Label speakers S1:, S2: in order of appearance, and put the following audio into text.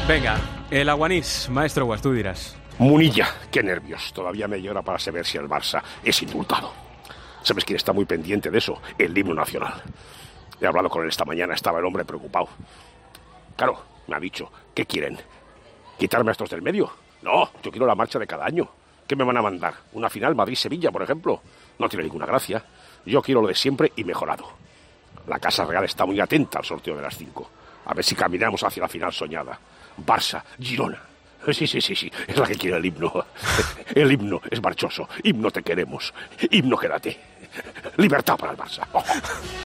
S1: Venga, el aguanís, maestro Guas, tú dirás.
S2: Munilla, qué nervios. Todavía me llora para saber si el Barça es indultado. ¿Sabes quién está muy pendiente de eso? El himno nacional. He hablado con él esta mañana, estaba el hombre preocupado. Claro, me ha dicho, ¿qué quieren? ¿Quitarme a estos del medio? No, yo quiero la marcha de cada año. ¿Qué me van a mandar? ¿Una final Madrid-Sevilla, por ejemplo? No tiene ninguna gracia. Yo quiero lo de siempre y mejorado. La Casa Real está muy atenta al sorteo de las 5. A ver si caminamos hacia la final soñada. Barça, Girona. Sí, es la que quiere el himno. El himno es marchoso. Himno te queremos. Himno quédate. Libertad para el Barça.